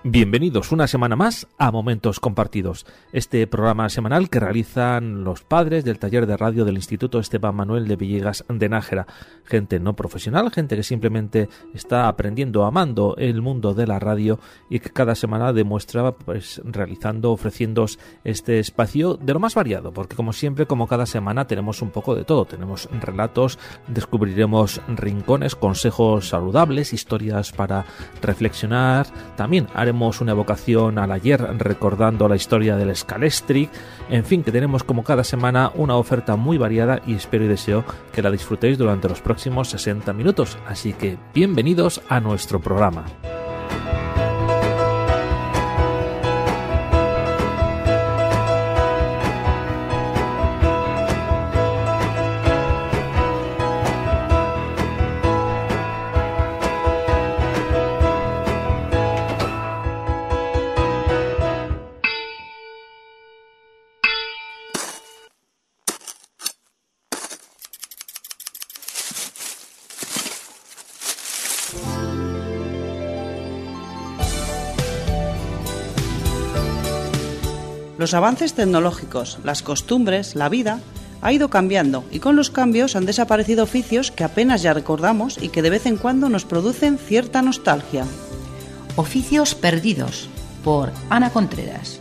Bienvenidos una semana más a Momentos Compartidos, este programa semanal que realizan los padres del taller de radio del Instituto Esteban Manuel de Villegas de Nájera. Gente no profesional, gente que simplemente está aprendiendo, amando el mundo de la radio y que cada semana demuestra ofreciendo este espacio de lo más variado, porque como siempre, como cada semana, tenemos un poco de todo. Tenemos relatos, descubriremos rincones, consejos saludables, historias para reflexionar. También haremos una evocación al ayer recordando la historia del Scalestric. En fin, que tenemos como cada semana una oferta muy variada y espero y deseo que la disfrutéis durante los próximos 60 minutos. Así que bienvenidos a nuestro programa. Los avances tecnológicos, las costumbres, la vida ha ido cambiando y con los cambios han desaparecido oficios que apenas ya recordamos y que de vez en cuando nos producen cierta nostalgia. Oficios perdidos, por Ana Contreras.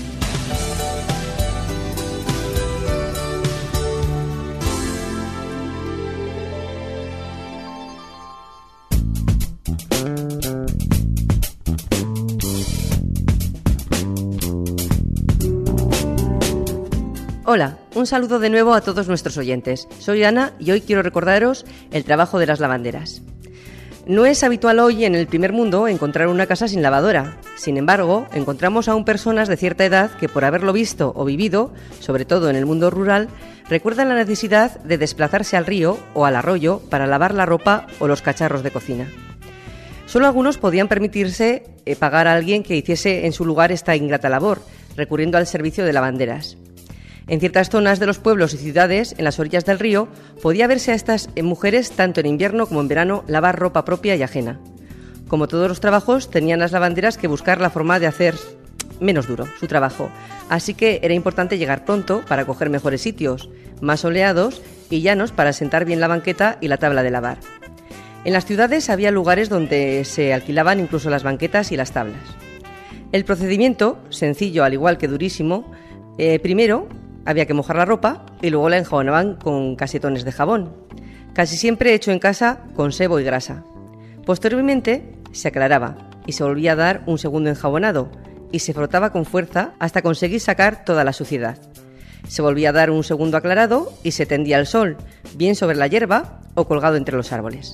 Hola, un saludo de nuevo a todos nuestros oyentes. Soy Ana y hoy quiero recordaros el trabajo de las lavanderas. No es habitual hoy en el primer mundo encontrar una casa sin lavadora. Sin embargo, encontramos aún personas de cierta edad que por haberlo visto o vivido, sobre todo en el mundo rural, recuerdan la necesidad de desplazarse al río o al arroyo para lavar la ropa o los cacharros de cocina. Solo algunos podían permitirse pagar a alguien que hiciese en su lugar esta ingrata labor, recurriendo al servicio de lavanderas. En ciertas zonas de los pueblos y ciudades, en las orillas del río, podía verse a estas mujeres tanto en invierno como en verano lavar ropa propia y ajena. Como todos los trabajos, tenían las lavanderas que buscar la forma de hacer menos duro su trabajo, así que era importante llegar pronto para coger mejores sitios, más soleados y llanos para sentar bien la banqueta y la tabla de lavar. En las ciudades había lugares donde se alquilaban incluso las banquetas y las tablas. El procedimiento, sencillo al igual que durísimo, primero había que mojar la ropa y luego la enjabonaban con casetones de jabón, casi siempre hecho en casa con sebo y grasa. Posteriormente se aclaraba y se volvía a dar un segundo enjabonado y se frotaba con fuerza hasta conseguir sacar toda la suciedad. Se volvía a dar un segundo aclarado y se tendía al sol, bien sobre la hierba o colgado entre los árboles.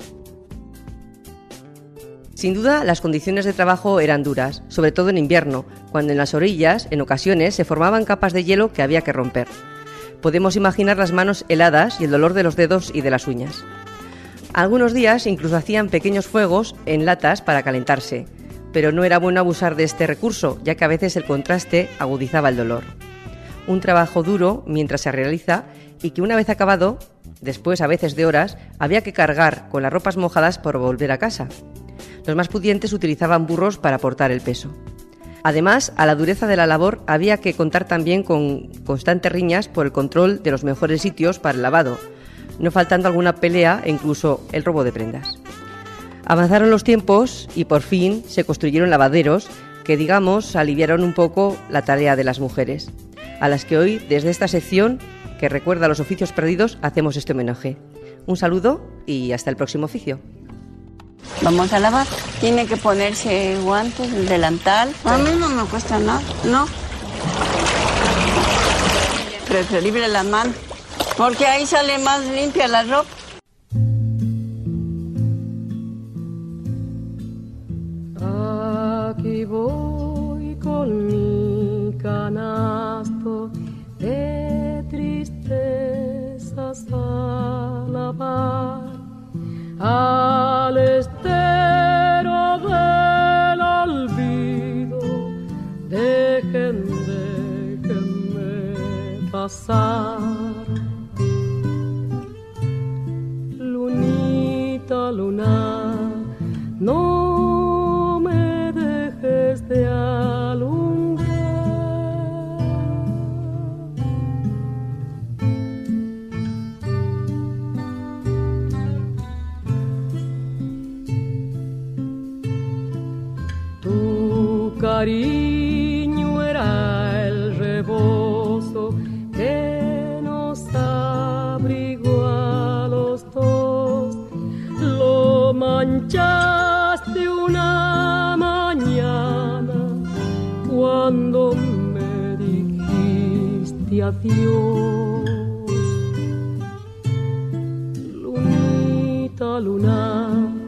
Sin duda, las condiciones de trabajo eran duras, sobre todo en invierno, cuando en las orillas, en ocasiones, se formaban capas de hielo que había que romper. Podemos imaginar las manos heladas y el dolor de los dedos y de las uñas. Algunos días incluso hacían pequeños fuegos en latas para calentarse, pero no era bueno abusar de este recurso, ya que a veces el contraste agudizaba el dolor. Un trabajo duro mientras se realiza y que una vez acabado, después a veces de horas, había que cargar con las ropas mojadas por volver a casa. Los más pudientes utilizaban burros para portar el peso. Además, a la dureza de la labor había que contar también con constantes riñas por el control de los mejores sitios para el lavado, no faltando alguna pelea e incluso el robo de prendas. Avanzaron los tiempos y por fin se construyeron lavaderos que, digamos, aliviaron un poco la tarea de las mujeres, a las que hoy, desde esta sección que recuerda los oficios perdidos, hacemos este homenaje. Un saludo y hasta el próximo oficio. Vamos a lavar. Tiene que ponerse guantes, el delantal. A mí no me cuesta nada, no. Preferible las manos, porque ahí sale más limpia la ropa. Aquí voy con mi canasto de tristezas a lavar. Al estero del olvido, déjenme pasar. cariño era el rebozo que nos abrigó a los dos. Lo manchaste una mañana cuando me dijiste adiós. Lunita, luna,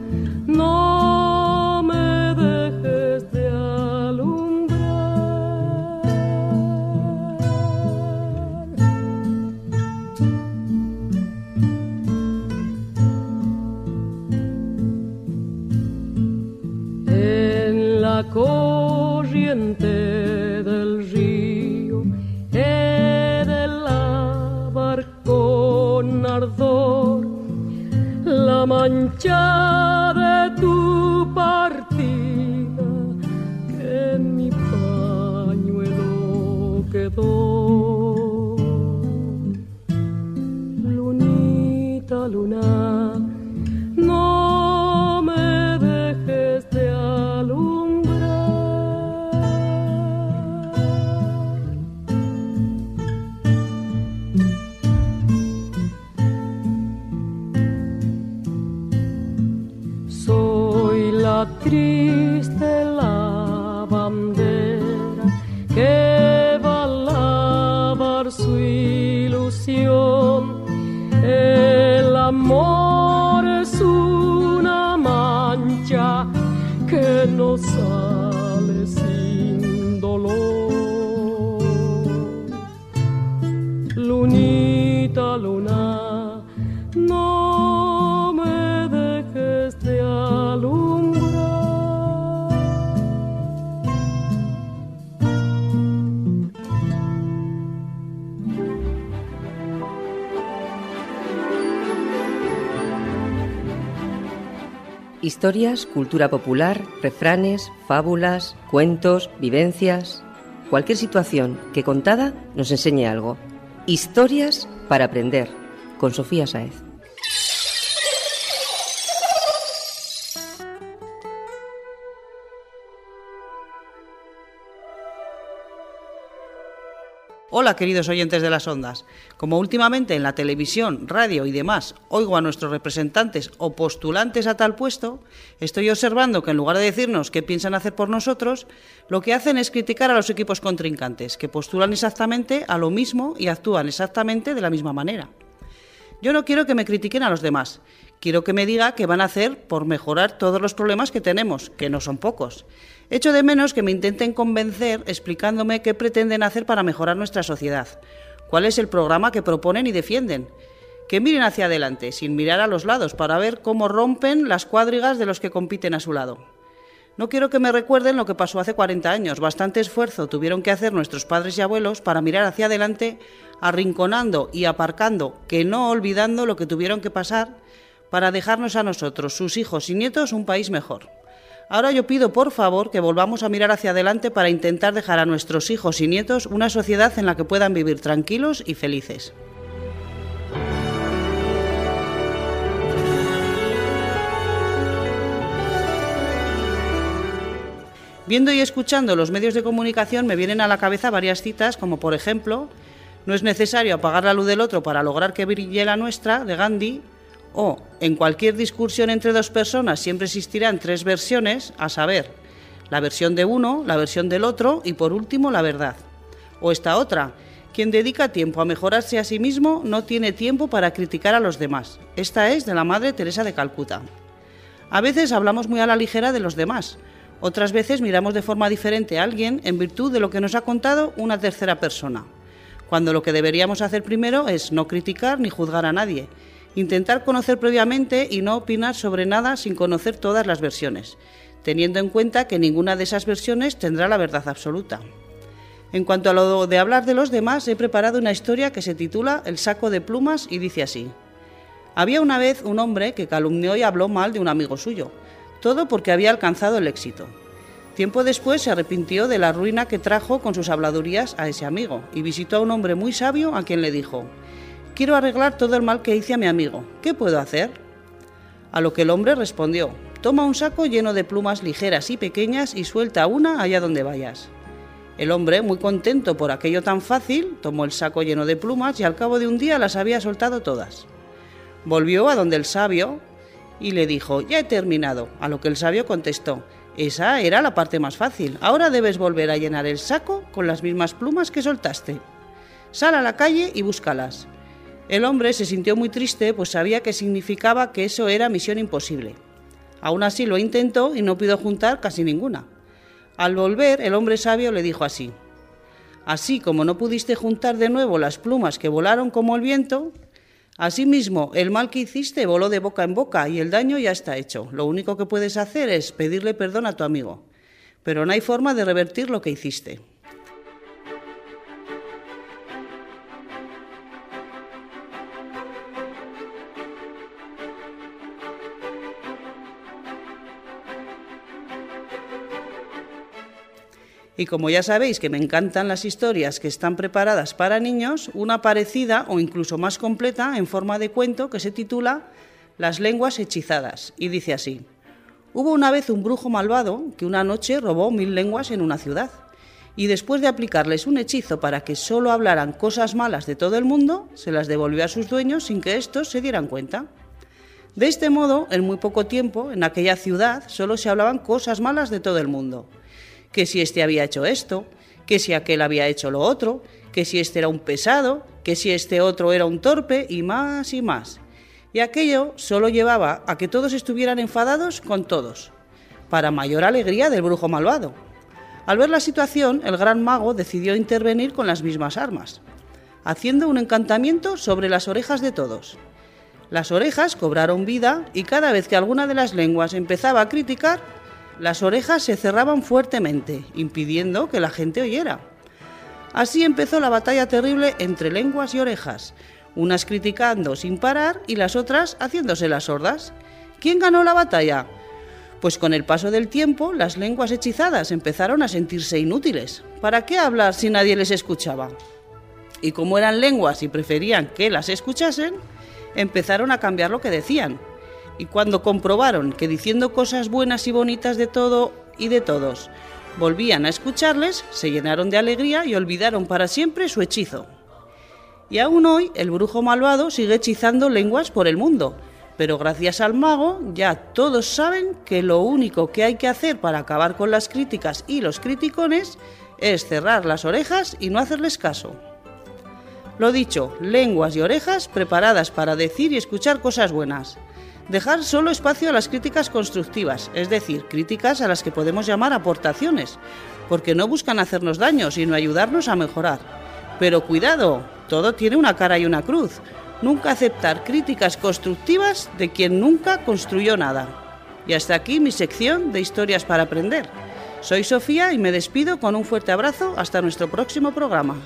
no me dejes de alumbrar. En la corriente del río he de lavar con ardor la mancha de tu partida que en mi pañuelo quedó. Lunita, luna, no me dejes de alumbrar. Soy la triste lavandera que va a lavar su ilusión. El amor es una mancha que no sale sin dolor. Lunita, luna, no me dejes de alumbrar. Historias, cultura popular, refranes, fábulas, cuentos, vivencias. Cualquier situación que contada nos enseñe algo. Historias para aprender, con Sofía Sáez. Hola, queridos oyentes de las ondas. Como últimamente en la televisión, radio y demás oigo a nuestros representantes o postulantes a tal puesto, estoy observando que en lugar de decirnos qué piensan hacer por nosotros, lo que hacen es criticar a los equipos contrincantes, que postulan exactamente a lo mismo y actúan exactamente de la misma manera. Yo no quiero que me critiquen a los demás, quiero que me diga qué van a hacer por mejorar todos los problemas que tenemos, que no son pocos. Echo de menos que me intenten convencer explicándome qué pretenden hacer para mejorar nuestra sociedad, cuál es el programa que proponen y defienden. Que miren hacia adelante, sin mirar a los lados, para ver cómo rompen las cuadrigas de los que compiten a su lado. No quiero que me recuerden lo que pasó hace 40 años. Bastante esfuerzo tuvieron que hacer nuestros padres y abuelos para mirar hacia adelante, arrinconando y aparcando, que no olvidando lo que tuvieron que pasar para dejarnos a nosotros, sus hijos y nietos, un país mejor. Ahora yo pido, por favor, que volvamos a mirar hacia adelante para intentar dejar a nuestros hijos y nietos una sociedad en la que puedan vivir tranquilos y felices. Viendo y escuchando los medios de comunicación me vienen a la cabeza varias citas, como por ejemplo, no es necesario apagar la luz del otro para lograr que brille la nuestra, de Gandhi, o en cualquier discusión entre dos personas siempre existirán tres versiones, a saber, la versión de uno, la versión del otro y por último la verdad. O esta otra, quien dedica tiempo a mejorarse a sí mismo no tiene tiempo para criticar a los demás. Esta es de la Madre Teresa de Calcuta. A veces hablamos muy a la ligera de los demás, otras veces miramos de forma diferente a alguien en virtud de lo que nos ha contado una tercera persona, cuando lo que deberíamos hacer primero es no criticar ni juzgar a nadie, intentar conocer previamente y no opinar sobre nada sin conocer todas las versiones, teniendo en cuenta que ninguna de esas versiones tendrá la verdad absoluta. En cuanto a lo de hablar de los demás, he preparado una historia que se titula El saco de plumas y dice así. Había una vez un hombre que calumnió y habló mal de un amigo suyo, todo porque había alcanzado el éxito. Tiempo después se arrepintió de la ruina que trajo con sus habladurías a ese amigo y visitó a un hombre muy sabio a quien le dijo: quiero arreglar todo el mal que hice a mi amigo, ¿qué puedo hacer? A lo que el hombre respondió: toma un saco lleno de plumas ligeras y pequeñas y suelta una allá donde vayas. El hombre, muy contento por aquello tan fácil, tomó el saco lleno de plumas y al cabo de un día las había soltado todas. Volvió a donde el sabio y le dijo: ya he terminado, a lo que el sabio contestó: esa era la parte más fácil, ahora debes volver a llenar el saco con las mismas plumas que soltaste. Sal a la calle y búscalas. El hombre se sintió muy triste, pues sabía que significaba que eso era misión imposible. Aún así lo intentó y no pudo juntar casi ninguna. Al volver, el hombre sabio le dijo así: así como no pudiste juntar de nuevo las plumas que volaron como el viento, asimismo el mal que hiciste voló de boca en boca y el daño ya está hecho. Lo único que puedes hacer es pedirle perdón a tu amigo, pero no hay forma de revertir lo que hiciste. Y como ya sabéis que me encantan las historias que están preparadas para niños, una parecida o incluso más completa en forma de cuento que se titula Las lenguas hechizadas y dice así: hubo una vez un brujo malvado que una noche robó 1000 lenguas en una ciudad y después de aplicarles un hechizo para que solo hablaran cosas malas de todo el mundo, se las devolvió a sus dueños sin que éstos se dieran cuenta. De este modo, en muy poco tiempo, en aquella ciudad solo se hablaban cosas malas de todo el mundo. Que si este había hecho esto, que si aquel había hecho lo otro, que si este era un pesado, que si este otro era un torpe y más y más. Y aquello solo llevaba a que todos estuvieran enfadados con todos, para mayor alegría del brujo malvado. Al ver la situación, el gran mago decidió intervenir con las mismas armas, haciendo un encantamiento sobre las orejas de todos. Las orejas cobraron vida y cada vez que alguna de las lenguas empezaba a criticar, las orejas se cerraban fuertemente, impidiendo que la gente oyera. Así empezó la batalla terrible entre lenguas y orejas, unas criticando sin parar y las otras haciéndose las sordas. ¿Quién ganó la batalla? Pues con el paso del tiempo, las lenguas hechizadas empezaron a sentirse inútiles. ¿Para qué hablar si nadie les escuchaba? Y como eran lenguas y preferían que las escuchasen, empezaron a cambiar lo que decían. Y cuando comprobaron que diciendo cosas buenas y bonitas de todo y de todos volvían a escucharles, se llenaron de alegría y olvidaron para siempre su hechizo. Y aún hoy el brujo malvado sigue hechizando lenguas por el mundo, pero gracias al mago ya todos saben que lo único que hay que hacer para acabar con las críticas y los criticones es cerrar las orejas y no hacerles caso. Lo dicho, lenguas y orejas preparadas para decir y escuchar cosas buenas. Dejar solo espacio a las críticas constructivas, es decir, críticas a las que podemos llamar aportaciones, porque no buscan hacernos daño, sino ayudarnos a mejorar. Pero cuidado, todo tiene una cara y una cruz. Nunca aceptar críticas constructivas de quien nunca construyó nada. Y hasta aquí mi sección de historias para aprender. Soy Sofía y me despido con un fuerte abrazo hasta nuestro próximo programa.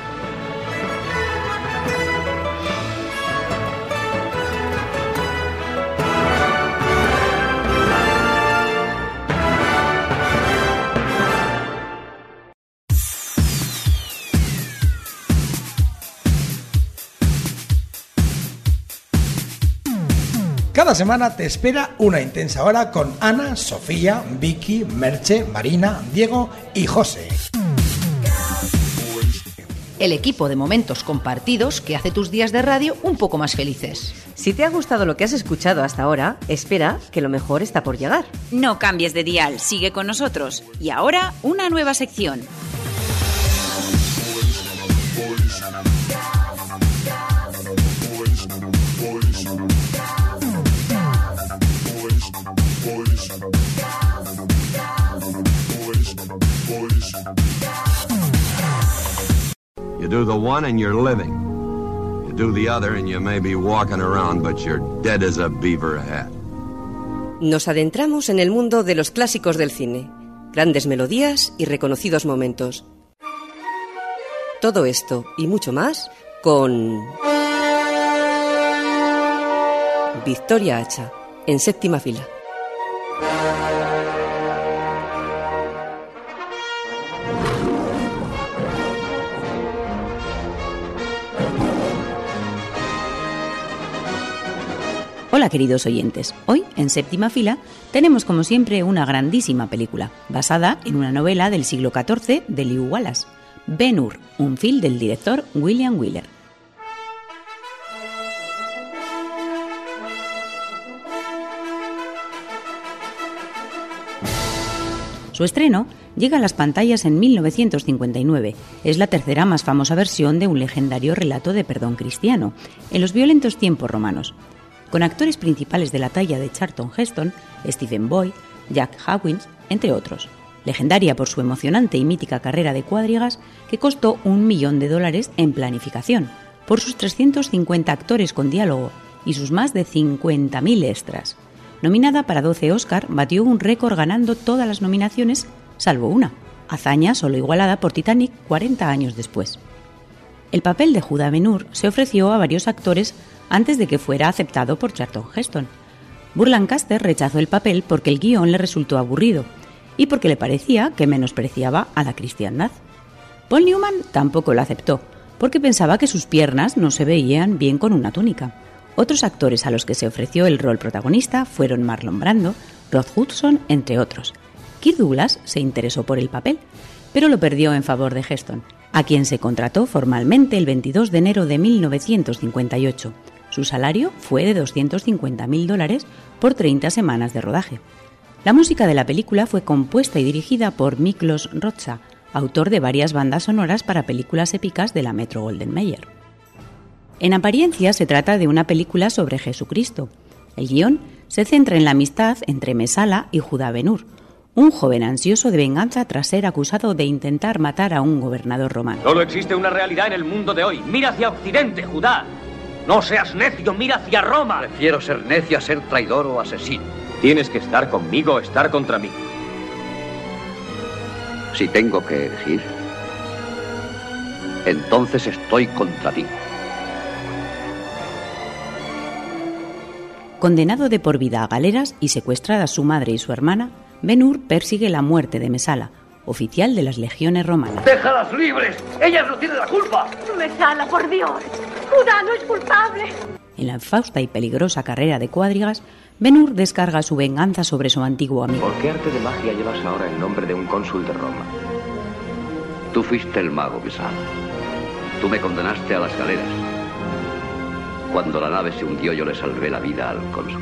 Cada semana te espera una intensa hora con Ana, Sofía, Vicky, Merche, Marina, Diego y José. El equipo de momentos compartidos que hace tus días de radio un poco más felices. Si te ha gustado lo que has escuchado hasta ahora, espera, que lo mejor está por llegar. No cambies de dial, sigue con nosotros. Y ahora, una nueva sección. You do the one and you're living. You do the other and you may be walking around, but you're dead as a beaver hat. Nos adentramos en el mundo de los clásicos del cine. Grandes melodías y reconocidos momentos. Todo esto y mucho más con Victoria Hacha, en séptima fila. Hola queridos oyentes, hoy en Séptima Fila tenemos como siempre una grandísima película, basada en una novela del siglo XIV de Lew Wallace, Ben-Hur, un film del director William Wyler. Su estreno llega a las pantallas en 1959. Es la tercera más famosa versión de un legendario relato de perdón cristiano, en los violentos tiempos romanos, con actores principales de la talla de Charlton Heston, Stephen Boyd, Jack Hawkins, entre otros. Legendaria por su emocionante y mítica carrera de cuadrigas que costó $1 millón en planificación, por sus 350 actores con diálogo y sus más de 50.000 extras. Nominada para 12 Oscar, batió un récord ganando todas las nominaciones, salvo una, hazaña solo igualada por Titanic 40 años después. El papel de Judá Ben-Hur se ofreció a varios actores antes de que fuera aceptado por Charlton Heston. Burr Lancaster rechazó el papel porque el guión le resultó aburrido y porque le parecía que menospreciaba a la cristiandad. Paul Newman tampoco lo aceptó, porque pensaba que sus piernas no se veían bien con una túnica. Otros actores a los que se ofreció el rol protagonista fueron Marlon Brando, Rock Hudson, entre otros. Kirk Douglas se interesó por el papel, pero lo perdió en favor de Heston, a quien se contrató formalmente el 22 de enero de 1958. Su salario fue de $250.000 por 30 semanas de rodaje. La música de la película fue compuesta y dirigida por Miklos Rozsa, autor de varias bandas sonoras para películas épicas de la Metro-Goldwyn-Mayer. En apariencia se trata de una película sobre Jesucristo. El guión se centra en la amistad entre Mesala y Judá Ben-Hur, un joven ansioso de venganza tras ser acusado de intentar matar a un gobernador romano. Solo existe una realidad en el mundo de hoy. Mira hacia Occidente, Judá. No seas necio, mira hacia Roma. Prefiero ser necio a ser traidor o asesino. Tienes que estar conmigo o estar contra mí. Si tengo que elegir, entonces estoy contra ti. Condenado de por vida a galeras y secuestrada su madre y su hermana, Ben-Hur persigue la muerte de Mesala, oficial de las legiones romanas. ¡Déjalas libres! ¡Ellas no tienen la culpa! Mesala, por Dios. Judá no es culpable. En la infausta y peligrosa carrera de cuadrigas, Ben-Hur descarga su venganza sobre su antiguo amigo. ¿Por qué arte de magia llevas ahora el nombre de un cónsul de Roma? Tú fuiste el mago, Mesala. Tú me condenaste a las galeras. Cuando la nave se hundió, yo le salvé la vida al cónsul.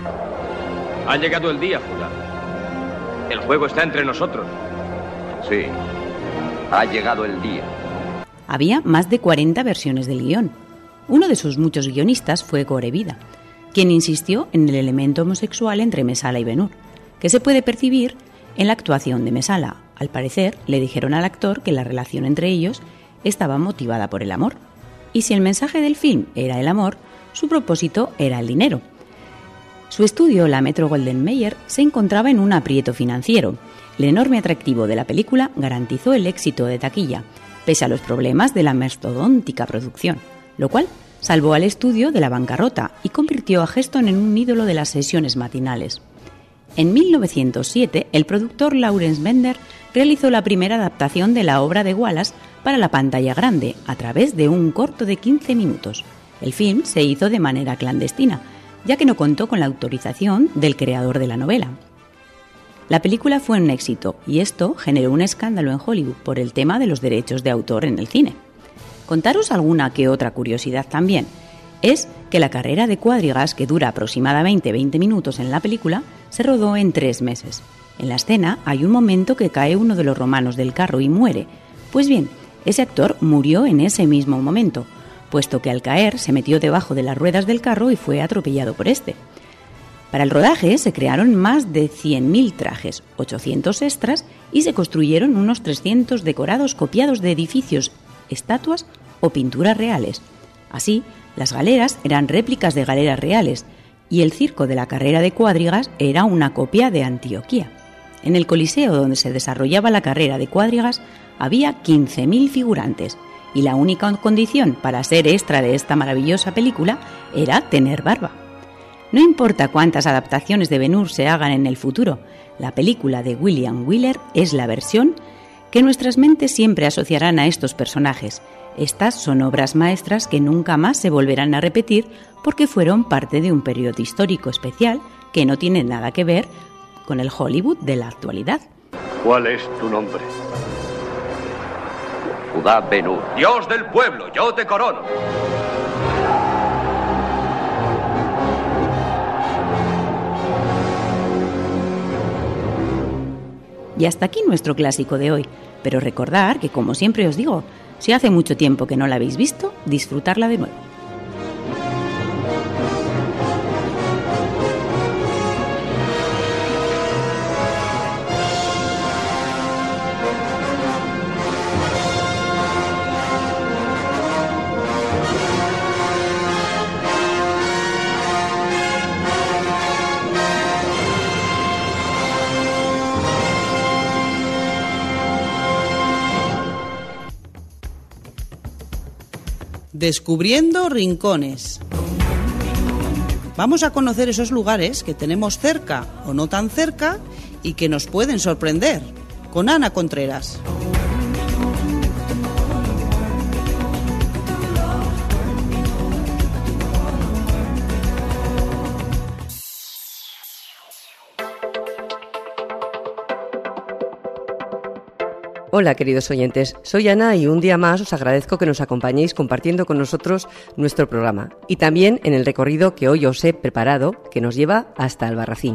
Ha llegado el día, Judá. El juego está entre nosotros. Sí, ha llegado el día. Había más de 40 versiones del guión. Uno de sus muchos guionistas fue Gore Vidal, quien insistió en el elemento homosexual entre Mesala y Ben-Hur, que se puede percibir en la actuación de Mesala. Al parecer, le dijeron al actor que la relación entre ellos estaba motivada por el amor. Y si el mensaje del film era el amor, su propósito era el dinero. Su estudio, la Metro-Goldwyn-Mayer, se encontraba en un aprieto financiero. El enorme atractivo de la película garantizó el éxito de taquilla, pese a los problemas de la mastodóntica producción, lo cual salvó al estudio de la bancarrota y convirtió a Heston en un ídolo de las sesiones matinales. En 1907, el productor Lawrence Bender realizó la primera adaptación de la obra de Wallace para la pantalla grande, a través de un corto de 15 minutos. El film se hizo de manera clandestina, ya que no contó con la autorización del creador de la novela. La película fue un éxito y esto generó un escándalo en Hollywood por el tema de los derechos de autor en el cine. Contaros alguna que otra curiosidad también es que la carrera de cuadrigas, que dura aproximadamente 20 minutos en la película, se rodó en 3 meses. En la escena hay un momento que cae uno de los romanos del carro y muere. Pues bien, ese actor murió en ese mismo momento, puesto que al caer se metió debajo de las ruedas del carro y fue atropellado por este. Para el rodaje se crearon más de 100.000 trajes, 800 extras y se construyeron unos 300 decorados copiados de edificios, estatuas o pinturas reales. Así, las galeras eran réplicas de galeras reales y el circo de la carrera de cuadrigas era una copia de Antioquía. En el coliseo donde se desarrollaba la carrera de cuadrigas había 15.000 figurantes y la única condición para ser extra de esta maravillosa película era tener barba. No importa cuántas adaptaciones de Ben-Hur se hagan en el futuro, la película de William Wyler es la versión que nuestras mentes siempre asociarán a estos personajes, Estas son obras maestras que nunca más se volverán a repetir porque fueron parte de un periodo histórico especial que no tiene nada que ver con el Hollywood de la actualidad. ¿Cuál es tu nombre? Judá Ben-Hur. Dios del pueblo, yo te corono. Y hasta aquí nuestro clásico de hoy. Pero recordad que, como siempre os digo, si hace mucho tiempo que no la habéis visto, disfrutarla de nuevo. Descubriendo rincones. Vamos a conocer esos lugares que tenemos cerca o no tan cerca y que nos pueden sorprender. Con Ana Contreras. Hola, queridos oyentes, soy Ana y un día más os agradezco que nos acompañéis compartiendo con nosotros nuestro programa y también en el recorrido que hoy os he preparado que nos lleva hasta Albarracín.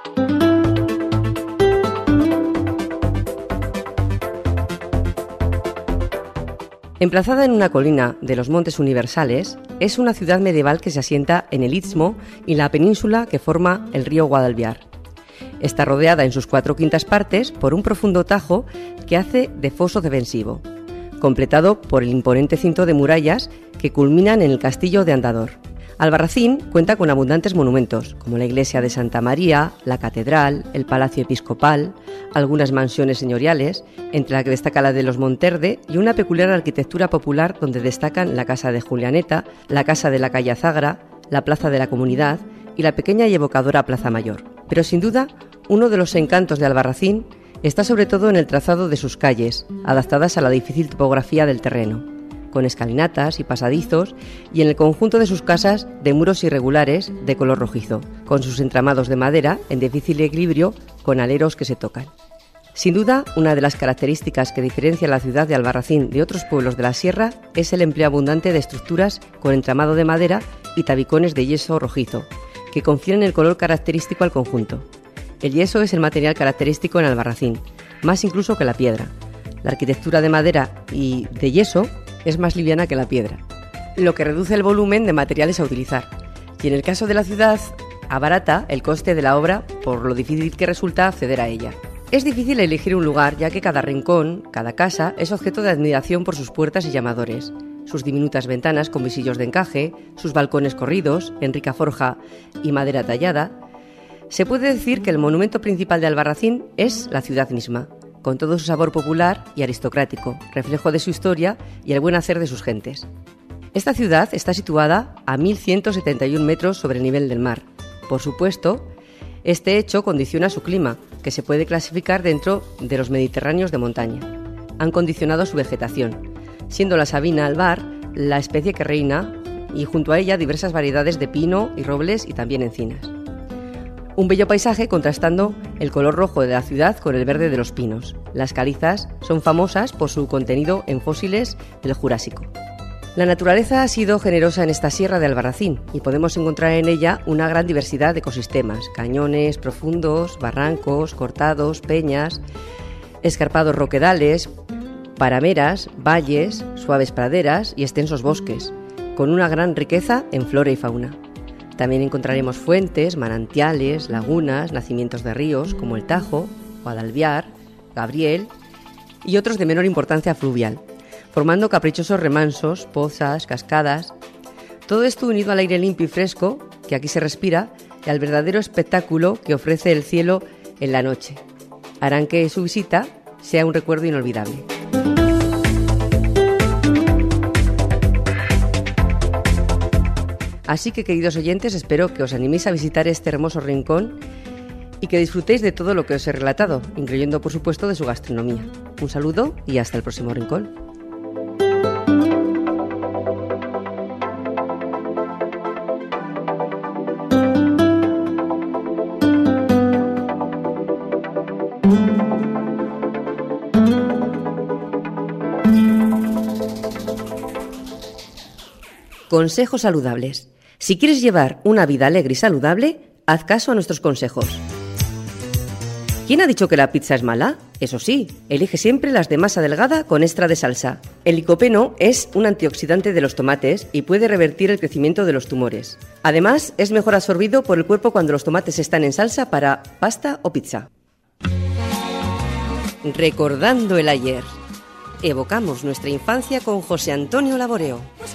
Emplazada en una colina de los Montes Universales, es una ciudad medieval que se asienta en el istmo y la península que forma el río Guadalviar. Está rodeada en sus 4/5 partes por un profundo tajo que hace de foso defensivo, completado por el imponente cinto de murallas que culminan en el castillo de Andador. Albarracín cuenta con abundantes monumentos, como la iglesia de Santa María, la catedral, el palacio episcopal, algunas mansiones señoriales, entre las que destaca la de los Monterde, y una peculiar arquitectura popular donde destacan la casa de Julianeta, la casa de la calle Azagra, la plaza de la Comunidad y la pequeña y evocadora Plaza Mayor. Pero sin duda, uno de los encantos de Albarracín está sobre todo en el trazado de sus calles, adaptadas a la difícil topografía del terreno, con escalinatas y pasadizos, y en el conjunto de sus casas de muros irregulares de color rojizo, con sus entramados de madera en difícil equilibrio con aleros que se tocan. Sin duda, una de las características que diferencia la ciudad de Albarracín de otros pueblos de la sierra es el empleo abundante de estructuras con entramado de madera y tabicones de yeso rojizo, que confieren el color característico al conjunto. El yeso es el material característico en Albarracín, más incluso que la piedra. La arquitectura de madera y de yeso es más liviana que la piedra, lo que reduce el volumen de materiales a utilizar. Y en el caso de la ciudad, abarata el coste de la obra por lo difícil que resulta acceder a ella. Es difícil elegir un lugar, ya que cada rincón, cada casa, es objeto de admiración por sus puertas y llamadores, sus diminutas ventanas con visillos de encaje, sus balcones corridos, en rica forja y madera tallada. Se puede decir que el monumento principal de Albarracín es la ciudad misma, con todo su sabor popular y aristocrático, reflejo de su historia y el buen hacer de sus gentes. Esta ciudad está situada a 1.171 metros sobre el nivel del mar. Por supuesto, este hecho condiciona su clima, que se puede clasificar dentro de los mediterráneos de montaña. Han condicionado su vegetación, siendo la sabina albar la especie que reina y junto a ella diversas variedades de pino y robles y también encinas. Un bello paisaje contrastando el color rojo de la ciudad con el verde de los pinos. Las calizas son famosas por su contenido en fósiles del Jurásico. La naturaleza ha sido generosa en esta sierra de Albarracín y podemos encontrar en ella una gran diversidad de ecosistemas, cañones profundos, barrancos, cortados, peñas, escarpados roquedales, parameras, valles, suaves praderas y extensos bosques, con una gran riqueza en flora y fauna. También encontraremos fuentes, manantiales, lagunas, nacimientos de ríos como el Tajo, Guadalviar, Gabriel y otros de menor importancia fluvial, formando caprichosos remansos, pozas, cascadas. Todo esto unido al aire limpio y fresco que aquí se respira y al verdadero espectáculo que ofrece el cielo en la noche, harán que su visita sea un recuerdo inolvidable. Así que, queridos oyentes, espero que os animéis a visitar este hermoso rincón y que disfrutéis de todo lo que os he relatado, incluyendo, por supuesto, de su gastronomía. Un saludo y hasta el próximo rincón. Consejos saludables. Si quieres llevar una vida alegre y saludable, haz caso a nuestros consejos. ¿Quién ha dicho que la pizza es mala? Eso sí, elige siempre las de masa delgada con extra de salsa. El licopeno es un antioxidante de los tomates y puede revertir el crecimiento de los tumores. Además, es mejor absorbido por el cuerpo cuando los tomates están en salsa para pasta o pizza. Recordando el ayer. Evocamos nuestra infancia con José Antonio Laboreo.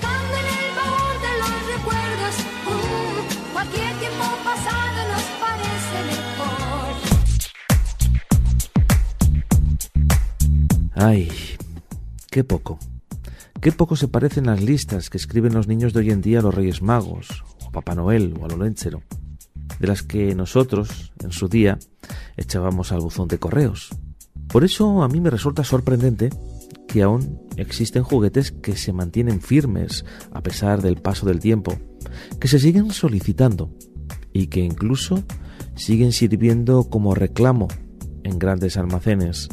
Ay, qué poco se parecen las listas que escriben los niños de hoy en día a los Reyes Magos, o a Papá Noel, o a lo Lénchero, de las que nosotros, en su día, echábamos al buzón de correos. Por eso a mí me resulta sorprendente que aún existen juguetes que se mantienen firmes a pesar del paso del tiempo, que se siguen solicitando y que incluso siguen sirviendo como reclamo en grandes almacenes.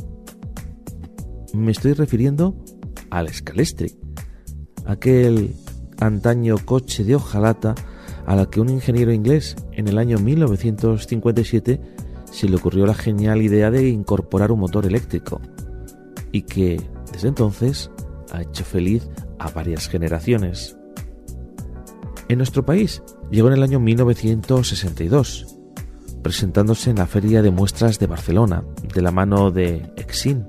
Me estoy refiriendo al Scalextric, aquel antaño coche de hojalata a la que un ingeniero inglés en el año 1957 se le ocurrió la genial idea de incorporar un motor eléctrico y que desde entonces ha hecho feliz a varias generaciones. En nuestro país llegó en el año 1962, presentándose en la Feria de Muestras de Barcelona de la mano de Exin.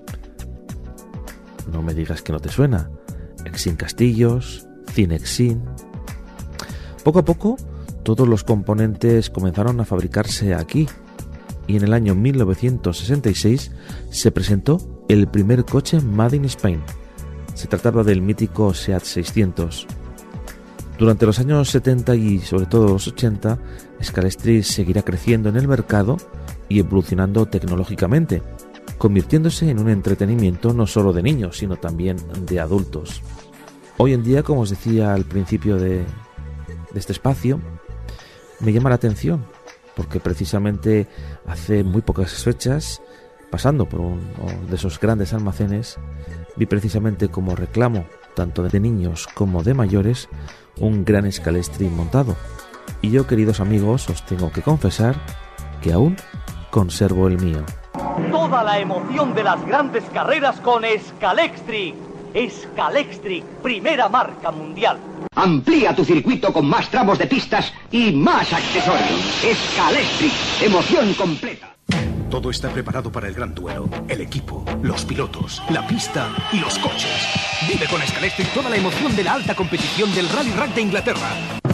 No me digas que no te suena. Exin Castillos, Cinexin. Poco a poco, todos los componentes comenzaron a fabricarse aquí y en el año 1966 se presentó el primer coche Made in Spain. Se trataba del mítico Seat 600. Durante los años 70 y sobre todo los 80, Scalextric seguirá creciendo en el mercado y evolucionando tecnológicamente, convirtiéndose en un entretenimiento no solo de niños, sino también de adultos. Hoy en día, como os decía al principio de este espacio, me llama la atención, porque precisamente hace muy pocas fechas, pasando por uno de esos grandes almacenes, vi precisamente como reclamo, tanto de niños como de mayores, un gran Scalextric montado. Y yo, queridos amigos, os tengo que confesar que aún conservo el mío. Toda la emoción de las grandes carreras con Scalextric. Scalextric, primera marca mundial. Amplía tu circuito con más tramos de pistas y más accesorios. Scalextric, emoción completa. Todo está preparado para el gran duelo. El equipo, los pilotos, la pista y los coches. Vive con Scalextric toda la emoción de la alta competición del Rally Rack de Inglaterra.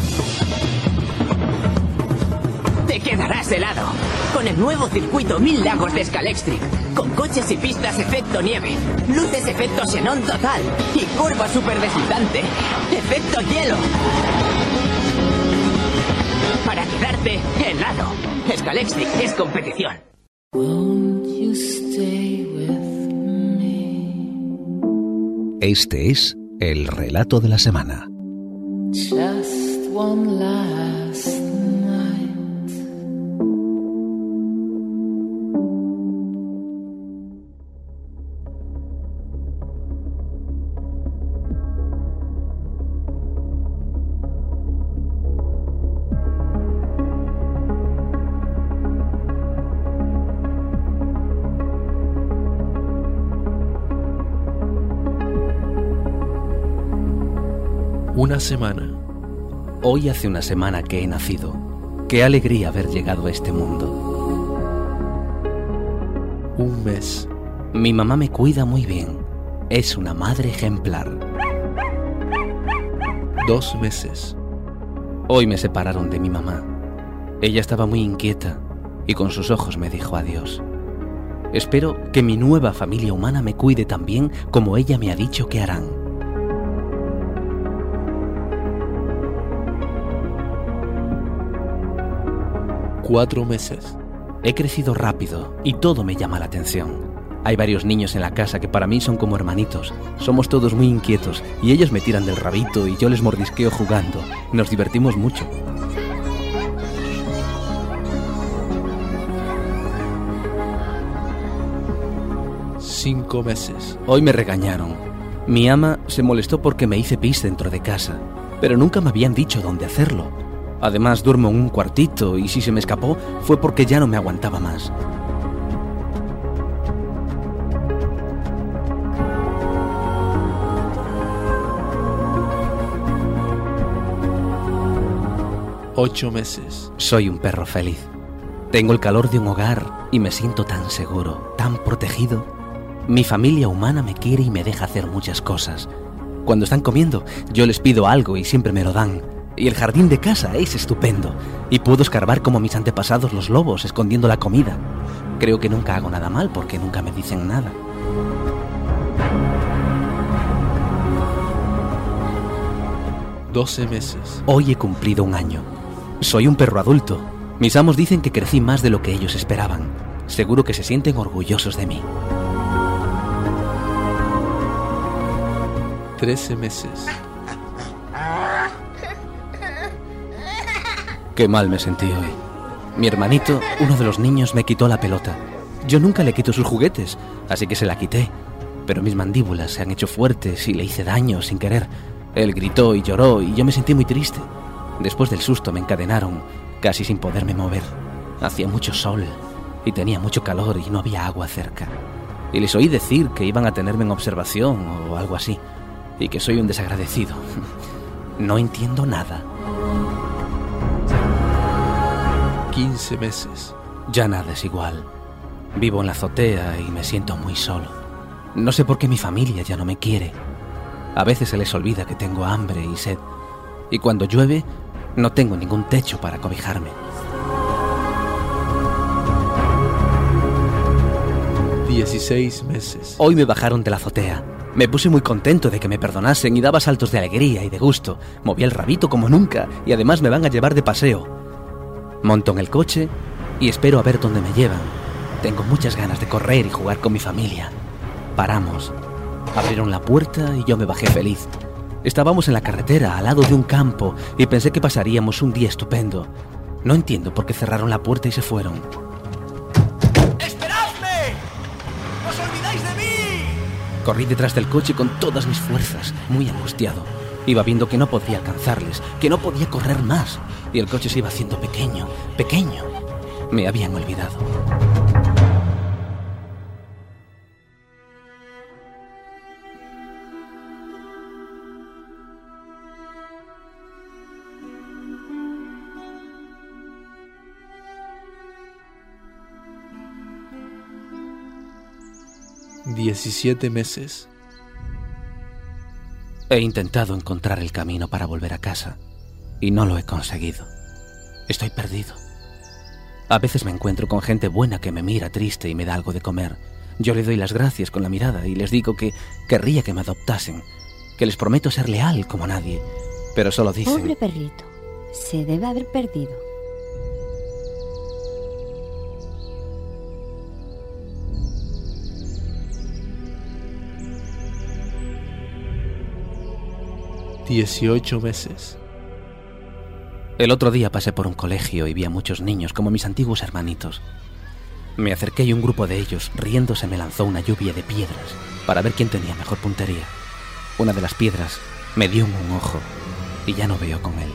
Te quedarás helado con el nuevo circuito 1000 lagos de Scalextric, con coches y pistas efecto nieve, luces efecto xenón total y curva super deslizante efecto hielo. Para quedarte helado, Scalextric es competición. Este es el relato de la semana. Just one last night. Una semana. Hoy hace una semana que he nacido. Qué alegría haber llegado a este mundo. Un mes. Mi mamá me cuida muy bien. Es una madre ejemplar. 2 meses. Hoy me separaron de mi mamá. Ella estaba muy inquieta y con sus ojos me dijo adiós. Espero que mi nueva familia humana me cuide tan bien como ella me ha dicho que harán. 4 meses. He crecido rápido y todo me llama la atención. Hay varios niños en la casa que para mí son como hermanitos. Somos todos muy inquietos y ellos me tiran del rabito y yo les mordisqueo jugando. Nos divertimos mucho. 5 meses. Hoy me regañaron. Mi ama se molestó porque me hice pis dentro de casa. pero nunca me habían dicho dónde hacerlo. Además, duermo en un cuartito y si se me escapó fue porque ya no me aguantaba más. Ocho meses. Soy un perro feliz. Tengo el calor de un hogar y me siento tan seguro, tan protegido. Mi familia humana me quiere y me deja hacer muchas cosas. Cuando están comiendo, yo les pido algo y siempre me lo dan. Y el jardín de casa es estupendo. Y puedo escarbar como mis antepasados los lobos, escondiendo la comida. Creo que nunca hago nada mal porque nunca me dicen nada. $12 meses. Hoy he cumplido 1 año. Soy un perro adulto. Mis amos dicen que crecí más de lo que ellos esperaban. Seguro que se sienten orgullosos de mí. 13 meses. Qué mal me sentí hoy. Mi hermanito, uno de los niños, me quitó la pelota. Yo nunca le quito sus juguetes, así que se la quité. Pero mis mandíbulas se han hecho fuertes y le hice daño sin querer. Él gritó y lloró y yo me sentí muy triste. Después del susto me encadenaron, casi sin poderme mover. Hacía mucho sol y tenía mucho calor y no había agua cerca. Y les oí decir que iban a tenerme en observación o algo así, y que soy un desagradecido. No entiendo nada. 15 meses. Ya nada es igual. Vivo en la azotea y me siento muy solo. No sé por qué mi familia ya no me quiere. A veces se les olvida que tengo hambre y sed. Y cuando llueve, no tengo ningún techo para cobijarme. 16 meses. Hoy me bajaron de la azotea. Me puse muy contento de que me perdonasen y daba saltos de alegría y de gusto. Moví el rabito como nunca y además me van a llevar de paseo. Monto en el coche y espero a ver dónde me llevan. Tengo muchas ganas de correr y jugar con mi familia. Paramos. Abrieron la puerta y yo me bajé feliz. Estábamos en la carretera, al lado de un campo, y pensé que pasaríamos un día estupendo. No entiendo por qué cerraron la puerta y se fueron. ¡Esperadme! ¡No os olvidáis de mí! Corrí detrás del coche con todas mis fuerzas, muy angustiado. Iba viendo que no podría alcanzarles, que no podía correr más, y el coche se iba haciendo pequeño, pequeño. Me habían olvidado. $17 meses. He intentado encontrar el camino para volver a casa y no lo he conseguido. Estoy perdido. A veces me encuentro con gente buena que me mira triste y me da algo de comer. Yo le doy las gracias con la mirada y les digo que querría que me adoptasen, que les prometo ser leal como nadie, pero solo dicen... Pobre perrito, se debe haber perdido. $18 meses. El otro día pasé por un colegio y vi a muchos niños como mis antiguos hermanitos. Me acerqué y un grupo de ellos, riéndose, me lanzó una lluvia de piedras para ver quién tenía mejor puntería. Una de las piedras me dio en un ojo y ya no veo con él.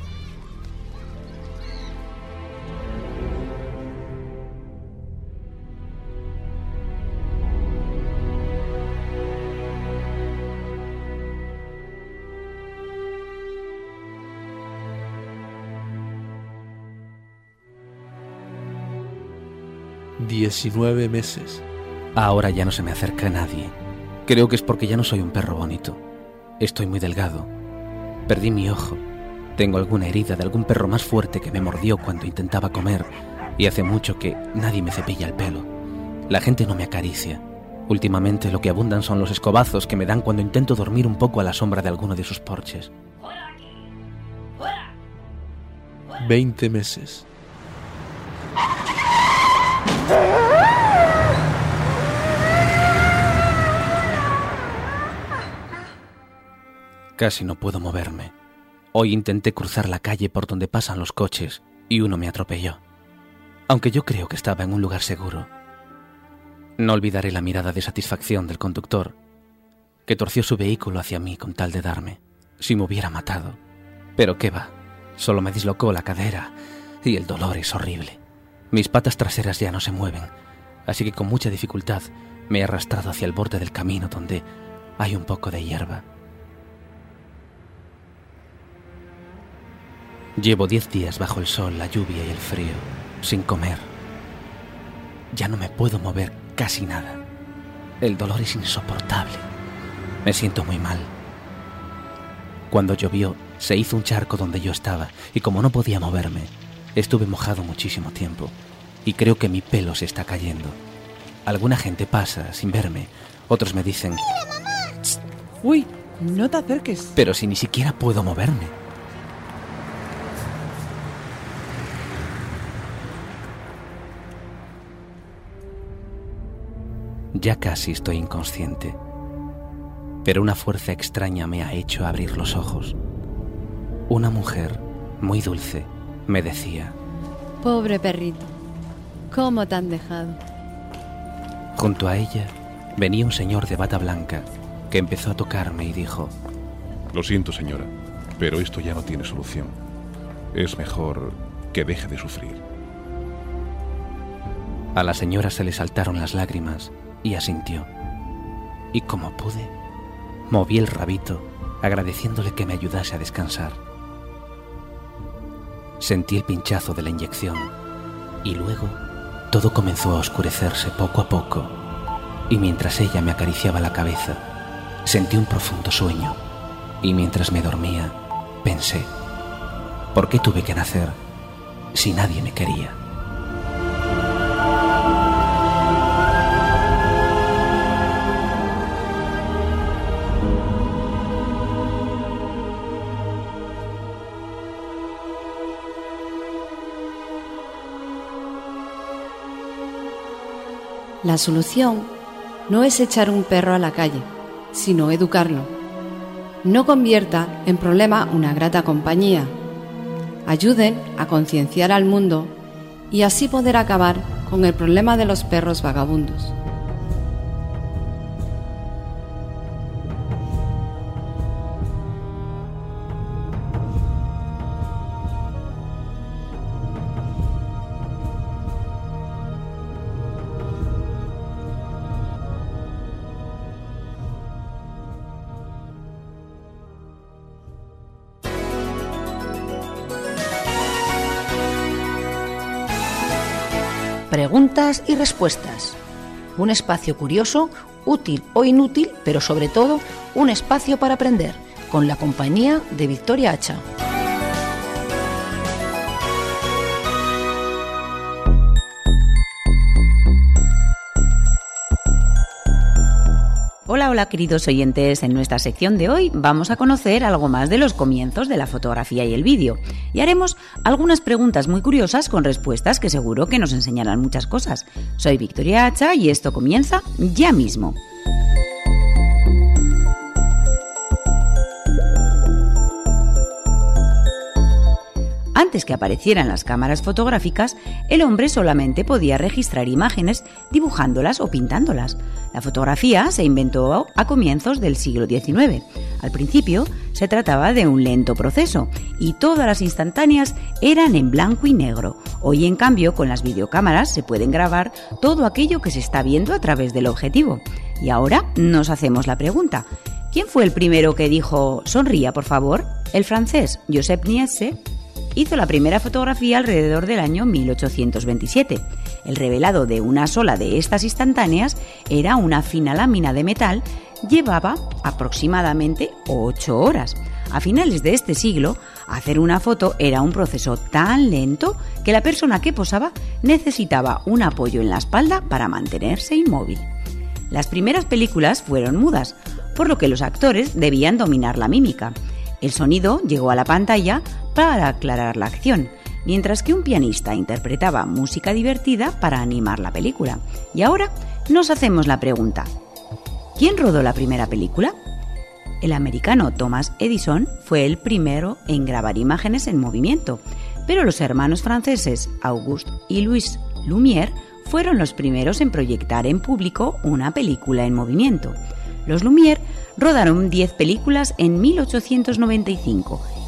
$19 meses. Ahora ya no se me acerca nadie. Creo que es porque ya no soy un perro bonito. Estoy muy delgado. Perdí mi ojo. Tengo alguna herida de algún perro más fuerte que me mordió cuando intentaba comer. Y hace mucho que nadie me cepilla el pelo. La gente no me acaricia. Últimamente lo que abundan son los escobazos que me dan cuando intento dormir un poco a la sombra de alguno de sus porches. 20 meses. Casi no puedo moverme. Hoy intenté cruzar la calle por donde pasan los coches y uno me atropelló. Aunque yo creo que estaba en un lugar seguro. No olvidaré la mirada de satisfacción del conductor, que torció su vehículo hacia mí con tal de darme. Si me hubiera matado, Pero qué va, solo me dislocó la cadera y el dolor es horrible. Mis patas traseras ya no se mueven, así que con mucha dificultad me he arrastrado hacia el borde del camino donde hay un poco de hierba. Llevo 10 días bajo el sol, la lluvia y el frío, sin comer. Ya no me puedo mover casi nada. El dolor es insoportable. Me siento muy mal. Cuando llovió, se hizo un charco donde yo estaba y como no podía moverme, estuve mojado muchísimo tiempo y creo que mi pelo se está cayendo. Alguna gente pasa sin verme, otros me dicen... ¡Mira, mamá! Uy, no te acerques. Pero si ni siquiera puedo moverme. Ya casi estoy inconsciente, pero una fuerza extraña me ha hecho abrir los ojos. Una mujer, muy dulce, me decía: pobre perrito, ¿cómo te han dejado? Junto a ella venía un señor de bata blanca que empezó a tocarme y dijo: lo siento, señora, pero esto ya no tiene solución. Es mejor que deje de sufrir. A la señora se le saltaron las lágrimas y asintió. Y como pude, moví el rabito, agradeciéndole que me ayudase a descansar. Sentí el pinchazo de la inyección y luego todo comenzó a oscurecerse poco a poco, y mientras ella me acariciaba la cabeza, sentí un profundo sueño, y mientras me dormía, pensé: ¿por qué tuve que nacer si nadie me quería? La solución no es echar un perro a la calle, sino educarlo. No convierta en problema una grata compañía. Ayuden a concienciar al mundo y así poder acabar con el problema de los perros vagabundos. Preguntas y respuestas. Un espacio curioso, útil o inútil, pero sobre todo un espacio para aprender, con la compañía de Victoria Hacha. Hola queridos oyentes, en nuestra sección de hoy vamos a conocer algo más de los comienzos de la fotografía y el vídeo y haremos algunas preguntas muy curiosas con respuestas que seguro que nos enseñarán muchas cosas. Soy Victoria Hacha y esto comienza ya mismo. Antes que aparecieran las cámaras fotográficas, el hombre solamente podía registrar imágenes dibujándolas o pintándolas. La fotografía se inventó a comienzos del siglo XIX. Al principio se trataba de un lento proceso y todas las instantáneas eran en blanco y negro. Hoy, en cambio, con las videocámaras se pueden grabar todo aquello que se está viendo a través del objetivo. Y ahora nos hacemos la pregunta: ¿quién fue el primero que dijo «sonría, por favor»? El francés Joseph Niepce hizo la primera fotografía alrededor del año 1827. El revelado de una sola de estas instantáneas era una fina lámina de metal, llevaba aproximadamente 8 horas. A finales de este siglo, hacer una foto era un proceso tan lento que la persona que posaba necesitaba un apoyo en la espalda para mantenerse inmóvil. Las primeras películas fueron mudas, por lo que los actores debían dominar la mímica. El sonido llegó a la pantalla para aclarar la acción, mientras que un pianista interpretaba música divertida para animar la película. Y ahora nos hacemos la pregunta: ¿quién rodó la primera película? El americano Thomas Edison fue el primero en grabar imágenes en movimiento, pero los hermanos franceses Auguste y Louis Lumière fueron los primeros en proyectar en público una película en movimiento. Los Lumière rodaron 10 películas en 1895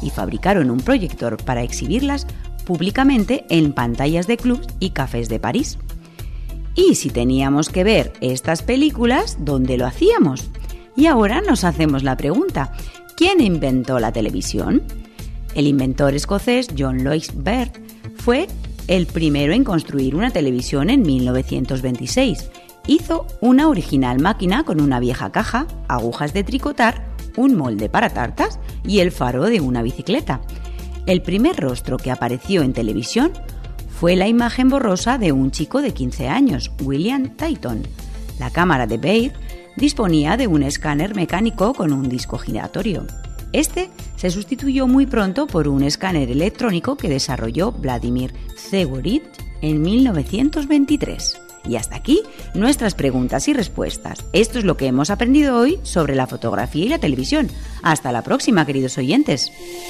y fabricaron un proyector para exhibirlas públicamente en pantallas de clubs y cafés de París. Y si teníamos que ver estas películas, ¿dónde lo hacíamos? Y ahora nos hacemos la pregunta, ¿quién inventó la televisión? El inventor escocés John Lois Baird fue el primero en construir una televisión en 1926. Hizo una original máquina con una vieja caja, agujas de tricotar, un molde para tartas y el faro de una bicicleta. El primer rostro que apareció en televisión fue la imagen borrosa de un chico de 15 años, William Tayton. La cámara de Baird disponía de un escáner mecánico con un disco giratorio. Este se sustituyó muy pronto por un escáner electrónico que desarrolló Vladimir Zeworit en 1923. Y hasta aquí nuestras preguntas y respuestas. Esto es lo que hemos aprendido hoy sobre la fotografía y la televisión. Hasta la próxima, queridos oyentes.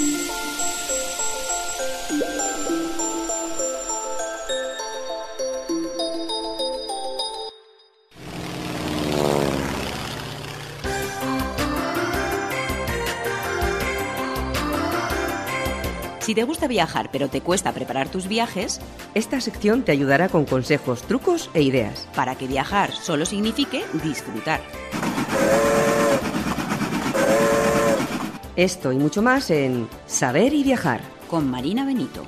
Si te gusta viajar pero te cuesta preparar tus viajes, esta sección te ayudará con consejos, trucos e ideas. Para que viajar solo signifique disfrutar. Esto y mucho más en Saber y Viajar. Con Marina Benito.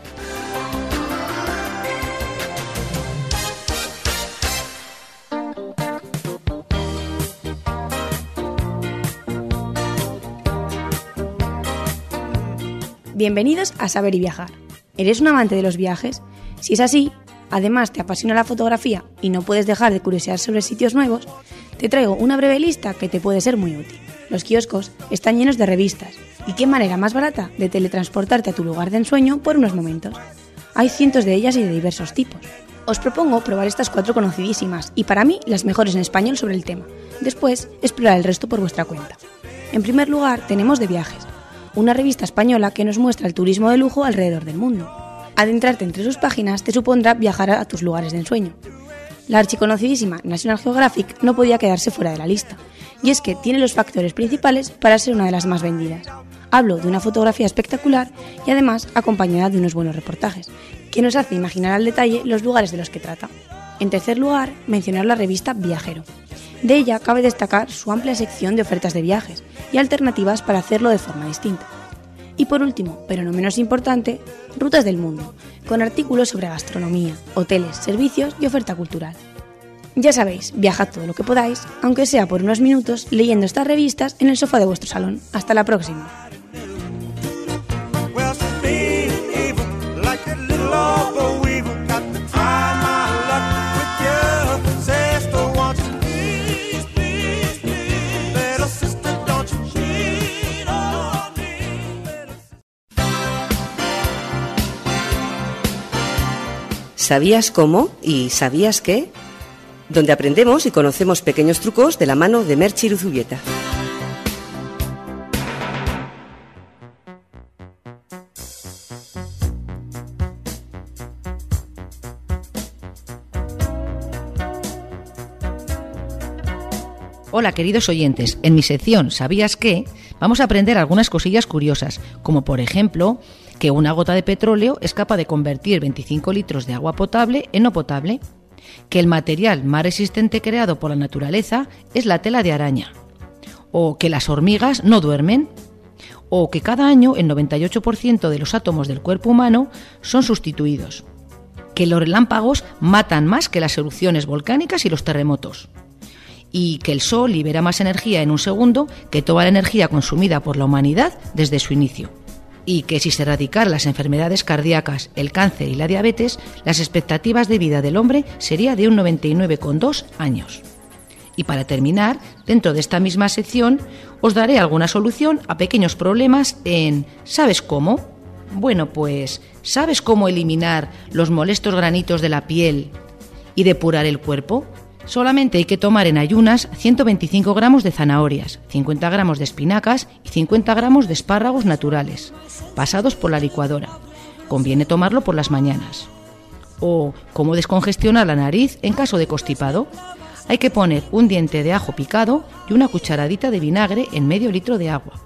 Bienvenidos a Saber y Viajar. ¿Eres un amante de los viajes? Si es así, además te apasiona la fotografía y no puedes dejar de curiosear sobre sitios nuevos, te traigo una breve lista que te puede ser muy útil. Los kioscos están llenos de revistas, y qué manera más barata de teletransportarte a tu lugar de ensueño por unos momentos. Hay cientos de ellas y de diversos tipos. Os propongo probar estas 4 conocidísimas y para mí las mejores en español sobre el tema. Después, explorar el resto por vuestra cuenta. En primer lugar, tenemos De Viajes, una revista española que nos muestra el turismo de lujo alrededor del mundo. Adentrarte entre sus páginas te supondrá viajar a tus lugares de ensueño. La archiconocidísima National Geographic no podía quedarse fuera de la lista, y es que tiene los factores principales para ser una de las más vendidas. Hablo de una fotografía espectacular y además acompañada de unos buenos reportajes, que nos hace imaginar al detalle los lugares de los que trata. En tercer lugar, mencionar la revista Viajero. De ella cabe destacar su amplia sección de ofertas de viajes y alternativas para hacerlo de forma distinta. Y por último, pero no menos importante, Rutas del Mundo, con artículos sobre gastronomía, hoteles, servicios y oferta cultural. Ya sabéis, viajad todo lo que podáis, aunque sea por unos minutos, leyendo estas revistas en el sofá de vuestro salón. Hasta la próxima. ¿Sabías cómo y sabías qué? Donde aprendemos y conocemos pequeños trucos de la mano de Merche Iruzubieta. Hola, queridos oyentes. En mi sección ¿Sabías qué? Vamos a aprender algunas cosillas curiosas, como por ejemplo que una gota de petróleo es capaz de convertir 25 litros de agua potable en no potable, que el material más resistente creado por la naturaleza es la tela de araña, o que las hormigas no duermen, o que cada año el 98% de los átomos del cuerpo humano son sustituidos, que los relámpagos matan más que las erupciones volcánicas y los terremotos, y que el Sol libera más energía en un segundo que toda la energía consumida por la humanidad desde su inicio. Y que si se erradicaran las enfermedades cardíacas, el cáncer y la diabetes, las expectativas de vida del hombre sería de un 99,2 años. Y para terminar, dentro de esta misma sección, os daré alguna solución a pequeños problemas en ¿sabes cómo? Bueno, pues, ¿sabes cómo eliminar los molestos granitos de la piel y depurar el cuerpo? Solamente hay que tomar en ayunas 125 gramos de zanahorias, 50 gramos de espinacas y 50 gramos de espárragos naturales, pasados por la licuadora. Conviene tomarlo por las mañanas. O cómo descongestionar la nariz en caso de constipado. Hay que poner un diente de ajo picado y una cucharadita de vinagre en medio litro de agua.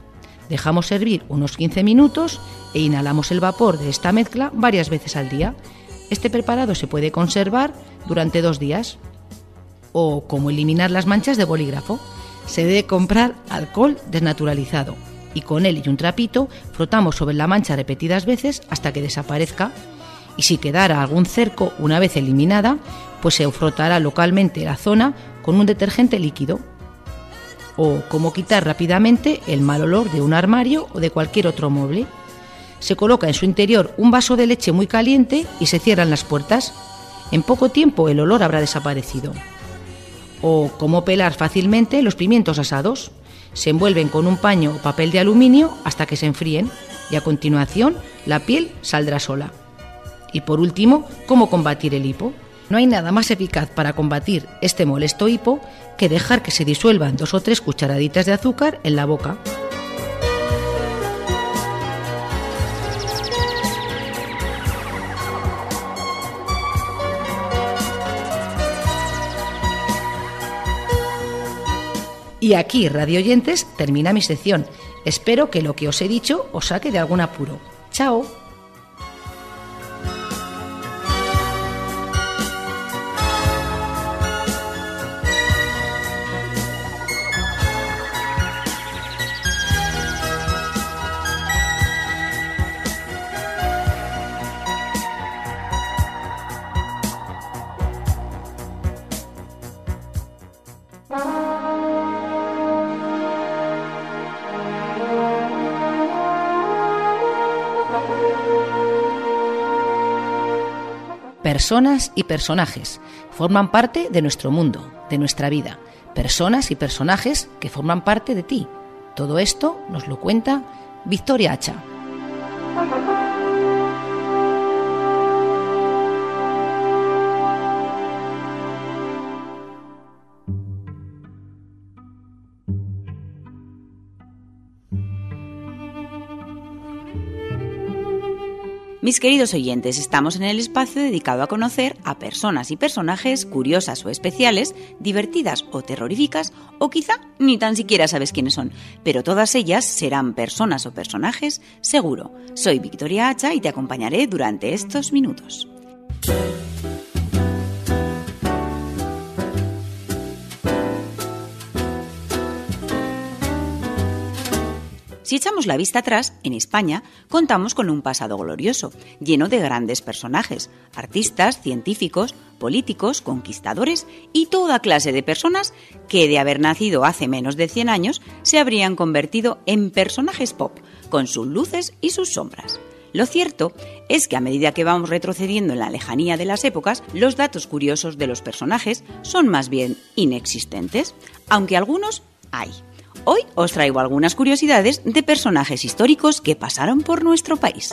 Dejamos hervir unos 15 minutos e inhalamos el vapor de esta mezcla varias veces al día. Este preparado se puede conservar durante 2 días. O como eliminar las manchas de bolígrafo. Se debe comprar alcohol desnaturalizado y con él y un trapito frotamos sobre la mancha repetidas veces hasta que desaparezca. Y si quedara algún cerco una vez eliminada, pues se frotará localmente la zona con un detergente líquido. O cómo quitar rápidamente el mal olor de un armario o de cualquier otro mueble. Se coloca en su interior un vaso de leche muy caliente y se cierran las puertas. En poco tiempo el olor habrá desaparecido. O cómo pelar fácilmente los pimientos asados. Se envuelven con un paño o papel de aluminio hasta que se enfríen y a continuación la piel saldrá sola. Y por último, cómo combatir el hipo. No hay nada más eficaz para combatir este molesto hipo que dejar que se disuelvan 2 o 3 cucharaditas de azúcar en la boca. Y aquí, radioyentes, termina mi sección. Espero que lo que os he dicho os saque de algún apuro. ¡Chao! Personas y personajes forman parte de nuestro mundo, de nuestra vida. Personas y personajes que forman parte de ti. Todo esto nos lo cuenta Victoria Hacha. Mis queridos oyentes, estamos en el espacio dedicado a conocer a personas y personajes curiosas o especiales, divertidas o terroríficas, o quizá ni tan siquiera sabes quiénes son, pero todas ellas serán personas o personajes, seguro. Soy Victoria Hacha y te acompañaré durante estos minutos. Si echamos la vista atrás, en España contamos con un pasado glorioso, lleno de grandes personajes, artistas, científicos, políticos, conquistadores y toda clase de personas que, de haber nacido hace menos de 100 años, se habrían convertido en personajes pop, con sus luces y sus sombras. Lo cierto es que a medida que vamos retrocediendo en la lejanía de las épocas, los datos curiosos de los personajes son más bien inexistentes, aunque algunos hay. Hoy os traigo algunas curiosidades de personajes históricos que pasaron por nuestro país.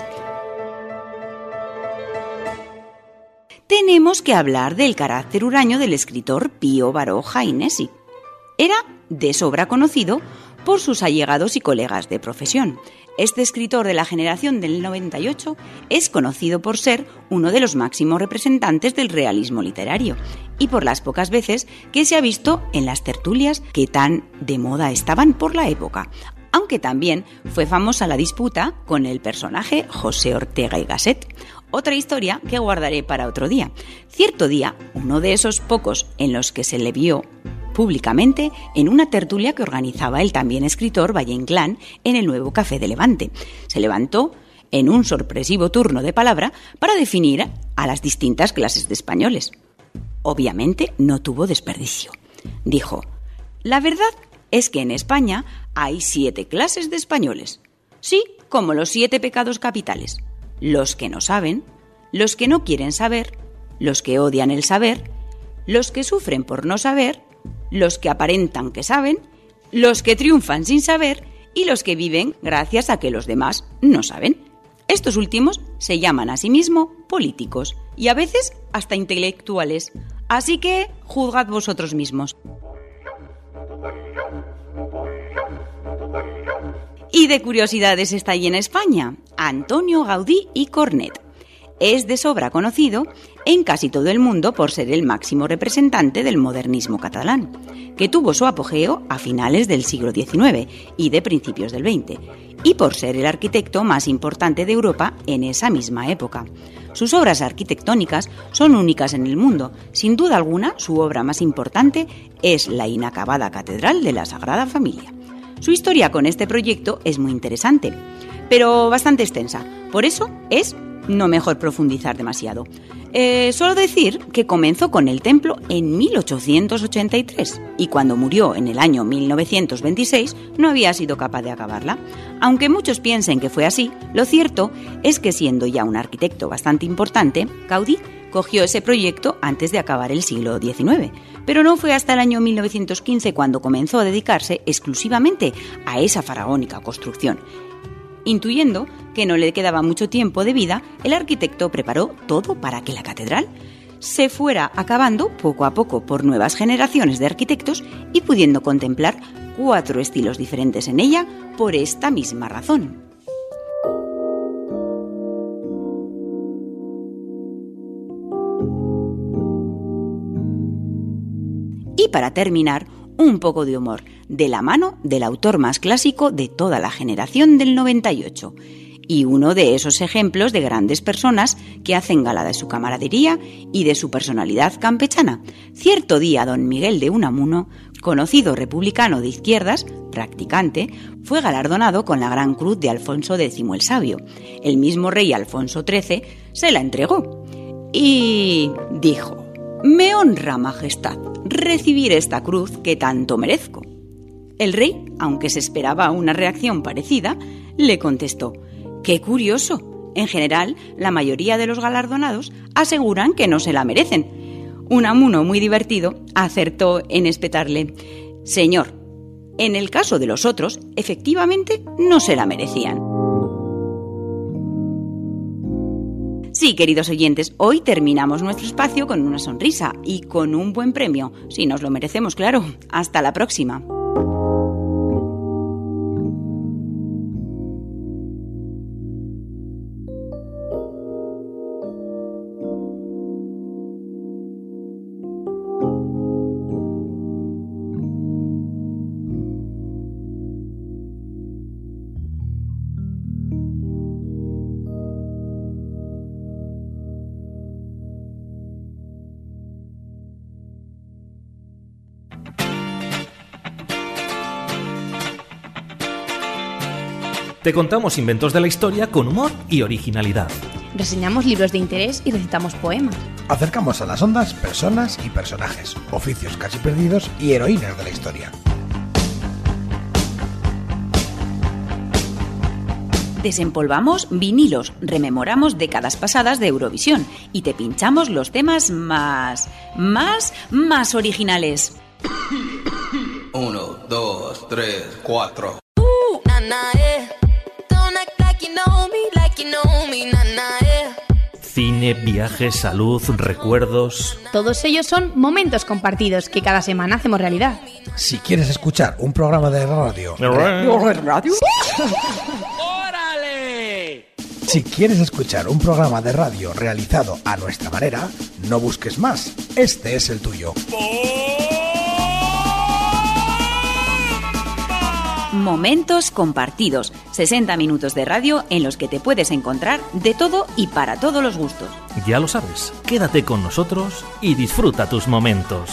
Tenemos que hablar del carácter huraño del escritor Pío Baroja y Nesi. Era de sobra conocido por sus allegados y colegas de profesión. Este escritor de la generación del 98 es conocido por ser uno de los máximos representantes del realismo literario y por las pocas veces que se ha visto en las tertulias que tan de moda estaban por la época, aunque también fue famosa la disputa con el personaje José Ortega y Gasset. Otra historia que guardaré para otro día. Cierto día, uno de esos pocos en los que se le vio públicamente en una tertulia que organizaba el también escritor Valle Inclán en el Nuevo Café de Levante. Se levantó en un sorpresivo turno de palabra para definir a las distintas clases de españoles. Obviamente no tuvo desperdicio. Dijo: la verdad es que en España hay 7 clases de españoles. Sí, como los 7 pecados capitales. Los que no saben, los que no quieren saber, los que odian el saber, los que sufren por no saber, los que aparentan que saben, los que triunfan sin saber y los que viven gracias a que los demás no saben. Estos últimos se llaman a sí mismos políticos y a veces hasta intelectuales. Así que juzgad vosotros mismos. Y de curiosidades está allí en España, Antonio Gaudí y Cornet. es de sobra conocido en casi todo el mundo por ser el máximo representante del modernismo catalán, que tuvo su apogeo a finales del siglo XIX y de principios del XX, y por ser el arquitecto más importante de Europa en esa misma época. Sus obras arquitectónicas son únicas en el mundo. Sin duda alguna, su obra más importante es la inacabada Catedral de la Sagrada Familia. Su historia con este proyecto es muy interesante, pero bastante extensa. Por eso es no mejor profundizar demasiado. Solo decir que comenzó con el templo en 1883 y cuando murió en el año 1926 no había sido capaz de acabarla. Aunque muchos piensen que fue así, lo cierto es que siendo ya un arquitecto bastante importante, Gaudí cogió ese proyecto antes de acabar el siglo XIX, pero no fue hasta el año 1915 cuando comenzó a dedicarse exclusivamente a esa faraónica construcción. Intuyendo que no le quedaba mucho tiempo de vida, el arquitecto preparó todo para que la catedral se fuera acabando poco a poco por nuevas generaciones de arquitectos y pudiendo contemplar 4 estilos diferentes en ella por esta misma razón. Y para terminar, un poco de humor, de la mano del autor más clásico de toda la generación del 98, y uno de esos ejemplos de grandes personas que hacen gala de su camaradería y de su personalidad campechana. Cierto día, don Miguel de Unamuno, conocido republicano de izquierdas, practicante, fue galardonado con la Gran Cruz de Alfonso X el Sabio. El mismo rey Alfonso XIII se la entregó y dijo: «Me honra, majestad, recibir esta cruz que tanto merezco». El rey, aunque se esperaba una reacción parecida, le contestó: «Qué curioso. En general, la mayoría de los galardonados aseguran que no se la merecen». Unamuno, muy divertido, acertó en espetarle: «Señor, en el caso de los otros, efectivamente no se la merecían». Sí, queridos oyentes, hoy terminamos nuestro espacio con una sonrisa y con un buen premio, si nos lo merecemos, claro. Hasta la próxima. Te contamos inventos de la historia con humor y originalidad. Reseñamos libros de interés y recitamos poemas. Acercamos a las ondas personas y personajes, oficios casi perdidos y heroínas de la historia. Desempolvamos vinilos, rememoramos décadas pasadas de Eurovisión y te pinchamos los temas más originales. 1, 2, 3, 4. Cine, viajes, salud, recuerdos... Todos ellos son momentos compartidos que cada semana hacemos realidad. Si quieres escuchar un programa de radio... ¿Radio? Si quieres escuchar un programa de radio realizado a nuestra manera, no busques más. Este es el tuyo. Momentos compartidos, 60 minutos de radio en los que te puedes encontrar de todo y para todos los gustos. Ya lo sabes, quédate con nosotros y disfruta tus momentos.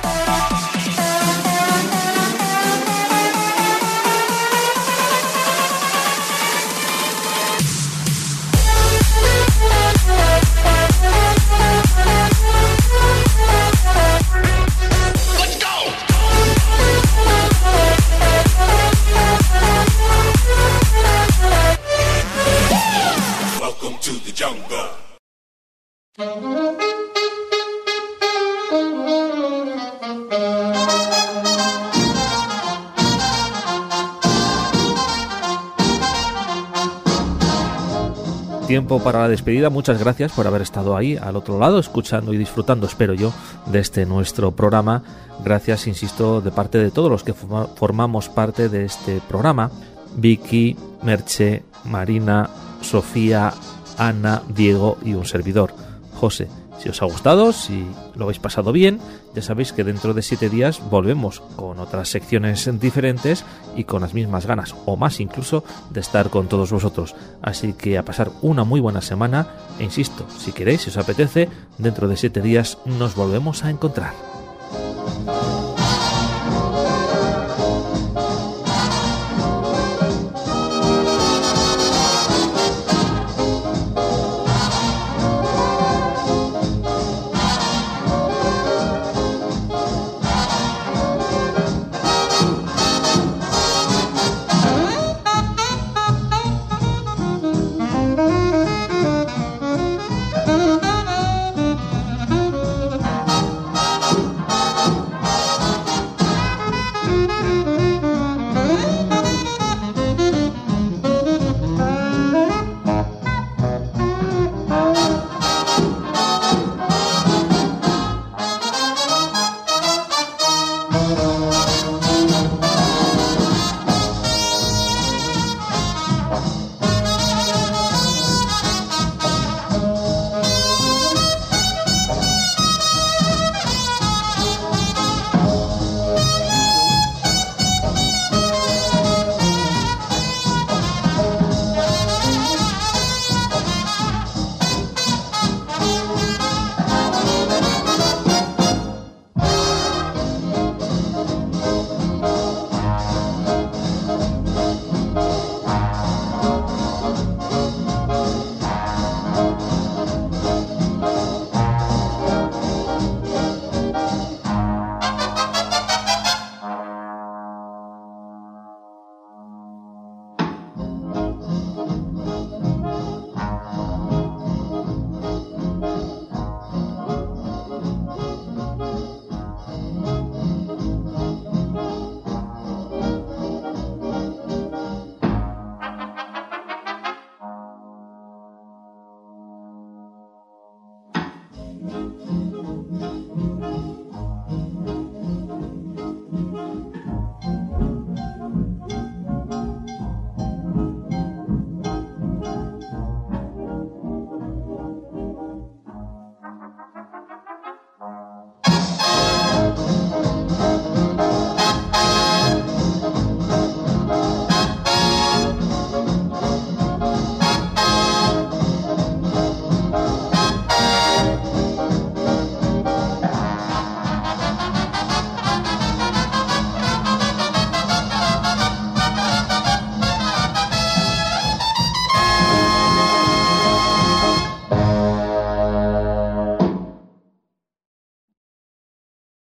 Tiempo para la despedida. Muchas gracias por haber estado ahí al otro lado, escuchando y disfrutando, espero yo, de este nuestro programa. Gracias, insisto, de parte de todos los que formamos parte de este programa: Vicky, Merche, Marina, Sofía, Ana, Diego y un servidor, José. Si os ha gustado, si lo habéis pasado bien, ya sabéis que dentro de 7 días volvemos con otras secciones diferentes y con las mismas ganas, o más incluso, de estar con todos vosotros. Así que a pasar una muy buena semana e insisto, si queréis, si os apetece, dentro de 7 días nos volvemos a encontrar.